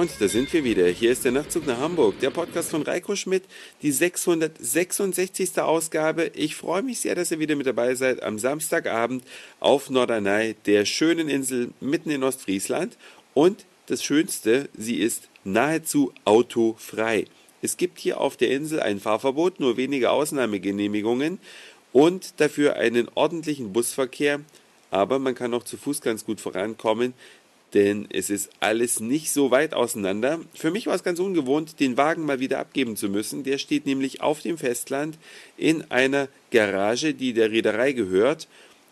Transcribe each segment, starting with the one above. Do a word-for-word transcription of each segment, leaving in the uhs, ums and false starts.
Und da sind wir wieder. Hier ist der Nachtzug nach Hamburg, der Podcast von Reiko Schmidt, die sechshundertsechsundsechzigste Ausgabe. Ich freue mich sehr, dass ihr wieder mit dabei seid am Samstagabend auf Norderney, der schönen Insel mitten in Ostfriesland. Und das Schönste, sie ist nahezu autofrei. Es gibt hier auf der Insel ein Fahrverbot, nur wenige Ausnahmegenehmigungen und dafür einen ordentlichen Busverkehr. Aber man kann auch zu Fuß ganz gut vorankommen, denn es ist alles nicht so weit auseinander. Für mich war es ganz ungewohnt, den Wagen mal wieder abgeben zu müssen. Der steht nämlich auf dem Festland in einer Garage, die der Reederei gehört.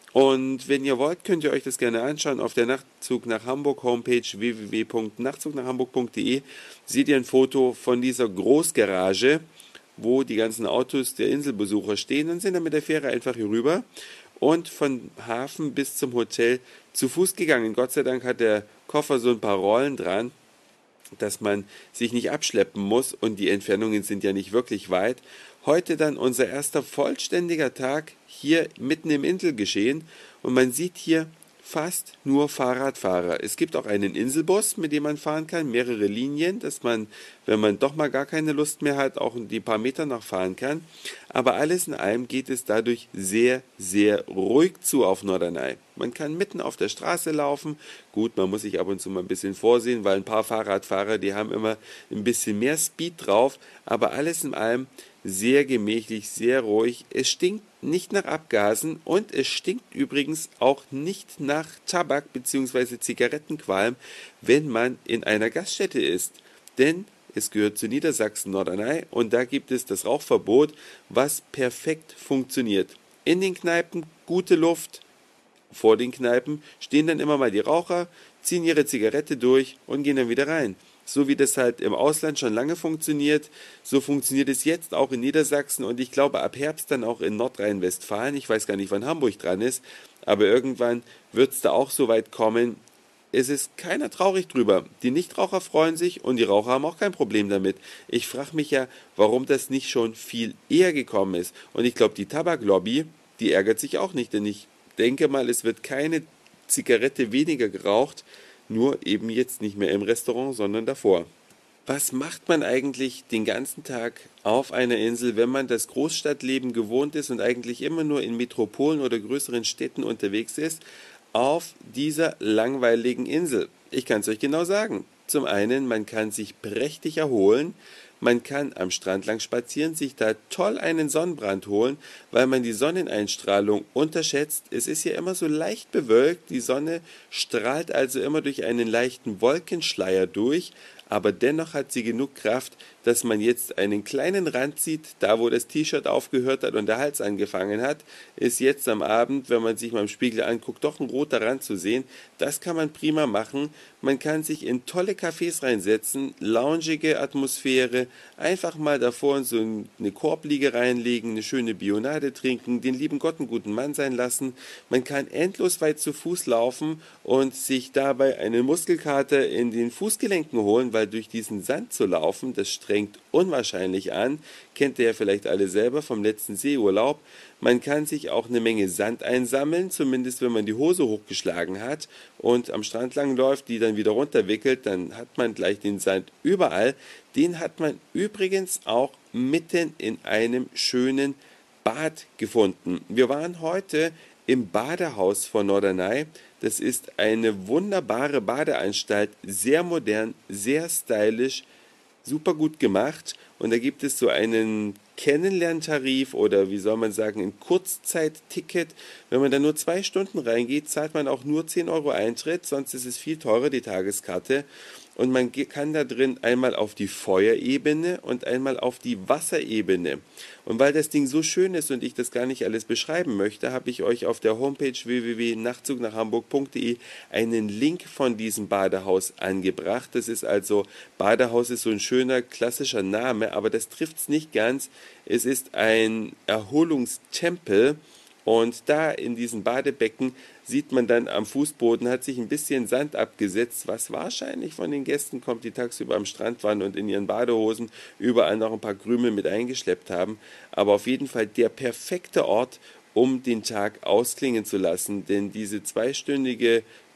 Und wenn ihr wollt, könnt ihr euch das gerne anschauen. Auf der Nachtzug nach Hamburg Homepage w w w punkt nachtzug nach hamburg punkt de seht ihr ein Foto von dieser Großgarage, wo die ganzen Autos der Inselbesucher stehen, und sind dann mit der Fähre einfach hier rüber und von Hafen bis zum Hotel zu Fuß gegangen. Gott sei Dank hat der Koffer so ein paar Rollen dran, dass man sich nicht abschleppen muss, und die Entfernungen sind ja nicht wirklich weit. Heute dann unser erster vollständiger Tag hier mitten im Inselgeschehen, und man sieht hier fast nur Fahrradfahrer. Es gibt auch einen Inselbus, mit dem man fahren kann, mehrere Linien, dass man, wenn man doch mal gar keine Lust mehr hat, auch die paar Meter noch fahren kann. Aber alles in allem geht es dadurch sehr, sehr ruhig zu auf Norderney. Man kann mitten auf der Straße laufen. Gut, man muss sich ab und zu mal ein bisschen vorsehen, weil ein paar Fahrradfahrer, die haben immer ein bisschen mehr Speed drauf. Aber alles in allem sehr gemächlich, sehr ruhig. Es stinkt nicht nach Abgasen und es stinkt übrigens auch nicht nach Tabak bzw. Zigarettenqualm, wenn man in einer Gaststätte ist. Denn es gehört zu Niedersachsen Norderney und da gibt es das Rauchverbot, was perfekt funktioniert. In den Kneipen gute Luft, vor den Kneipen stehen dann immer mal die Raucher, ziehen ihre Zigarette durch und gehen dann wieder rein. So wie das halt im Ausland schon lange funktioniert, so funktioniert es jetzt auch in Niedersachsen und ich glaube ab Herbst dann auch in Nordrhein-Westfalen. Ich weiß gar nicht, wann Hamburg dran ist, aber irgendwann wird es da auch so weit kommen. Es ist keiner traurig drüber. Die Nichtraucher freuen sich und die Raucher haben auch kein Problem damit. Ich frage mich ja, warum das nicht schon viel eher gekommen ist. Und ich glaube, die Tabaklobby, die ärgert sich auch nicht, denn ich denke mal, es wird keine Zigarette weniger geraucht, nur eben jetzt nicht mehr im Restaurant, sondern davor. Was macht man eigentlich den ganzen Tag auf einer Insel, wenn man das Großstadtleben gewohnt ist und eigentlich immer nur in Metropolen oder größeren Städten unterwegs ist, auf dieser langweiligen Insel? Ich kann es euch genau sagen. Zum einen, man kann sich prächtig erholen, man kann am Strand lang spazieren, sich da toll einen Sonnenbrand holen, weil man die Sonneneinstrahlung unterschätzt. Es ist ja immer so leicht bewölkt, die Sonne strahlt also immer durch einen leichten Wolkenschleier durch, aber dennoch hat sie genug Kraft, dass man jetzt einen kleinen Rand sieht, da wo das T-Shirt aufgehört hat und der Hals angefangen hat, ist jetzt am Abend, wenn man sich mal im Spiegel anguckt, doch ein roter Rand zu sehen. Das kann man prima machen. Man kann sich in tolle Cafés reinsetzen, loungige Atmosphäre, einfach mal davor in so eine Korbliege reinlegen, eine schöne Bionade trinken, den lieben Gott einen guten Mann sein lassen. Man kann endlos weit zu Fuß laufen und sich dabei eine Muskelkater in den Fußgelenken holen, weil durch diesen Sand zu laufen, das strengt unwahrscheinlich an. Kennt ihr ja vielleicht alle selber vom letzten Seeurlaub. Man kann sich auch eine Menge Sand einsammeln, zumindest wenn man die Hose hochgeschlagen hat und am Strand lang läuft, die dann wieder runterwickelt, dann hat man gleich den Sand überall. Den hat man übrigens auch mitten in einem schönen Bad gefunden. Wir waren heute im Badehaus von Norderney. Das ist eine wunderbare Badeanstalt, sehr modern, sehr stylisch, super gut gemacht, und da gibt es so einen Kennenlerntarif oder wie soll man sagen, ein Kurzzeitticket. Wenn man da nur zwei Stunden reingeht, zahlt man auch nur zehn Euro Eintritt, sonst ist es viel teurer, die Tageskarte. Und man kann da drin einmal auf die Feuerebene und einmal auf die Wasserebene. Und weil das Ding so schön ist und ich das gar nicht alles beschreiben möchte, habe ich euch auf der Homepage w w w punkt nachtzug nach hamburg punkt de einen Link von diesem Badehaus angebracht. Das ist also, Badehaus ist so ein schöner klassischer Name, aber das trifft es nicht ganz. Es ist ein Erholungstempel. Und da in diesem Badebecken sieht man dann am Fußboden, hat sich ein bisschen Sand abgesetzt, was wahrscheinlich von den Gästen kommt, die tagsüber am Strand waren und in ihren Badehosen überall noch ein paar Krümel mit eingeschleppt haben. Aber auf jeden Fall der perfekte Ort, um den Tag ausklingen zu lassen, denn diese zweistündige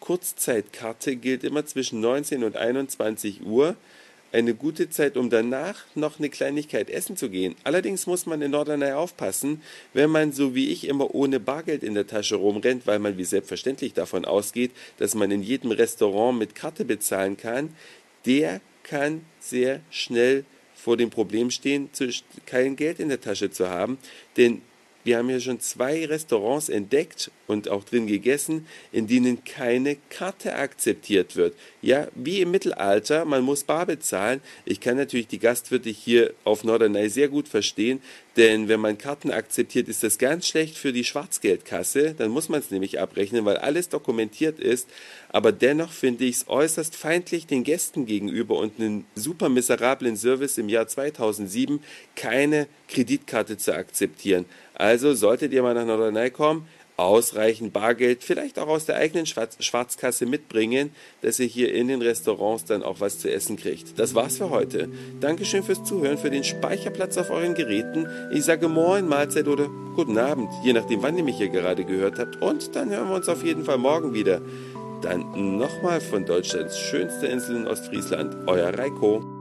Kurzzeitkarte gilt immer zwischen neunzehn und einundzwanzig Uhr. Eine gute Zeit, um danach noch eine Kleinigkeit essen zu gehen. Allerdings muss man in Norderney aufpassen, wenn man so wie ich immer ohne Bargeld in der Tasche rumrennt, weil man wie selbstverständlich davon ausgeht, dass man in jedem Restaurant mit Karte bezahlen kann, der kann sehr schnell vor dem Problem stehen, kein Geld in der Tasche zu haben, denn wir haben ja schon zwei Restaurants entdeckt und auch drin gegessen, in denen keine Karte akzeptiert wird. Ja, wie im Mittelalter, man muss bar bezahlen. Ich kann natürlich die Gastwirte hier auf Norderney sehr gut verstehen, denn wenn man Karten akzeptiert, ist das ganz schlecht für die Schwarzgeldkasse. Dann muss man es nämlich abrechnen, weil alles dokumentiert ist. Aber dennoch finde ich es äußerst feindlich den Gästen gegenüber und einen super miserablen Service im Jahr zweitausendsieben, keine Kreditkarte zu akzeptieren. Also solltet ihr mal nach Norderney kommen, ausreichend Bargeld, vielleicht auch aus der eigenen Schwarz- Schwarzkasse mitbringen, dass ihr hier in den Restaurants dann auch was zu essen kriegt. Das war's für heute. Dankeschön fürs Zuhören, für den Speicherplatz auf euren Geräten. Ich sage Moin, Mahlzeit oder guten Abend, je nachdem, wann ihr mich hier gerade gehört habt. Und dann hören wir uns auf jeden Fall morgen wieder. Dann nochmal von Deutschlands schönster Insel in Ostfriesland, euer Reiko.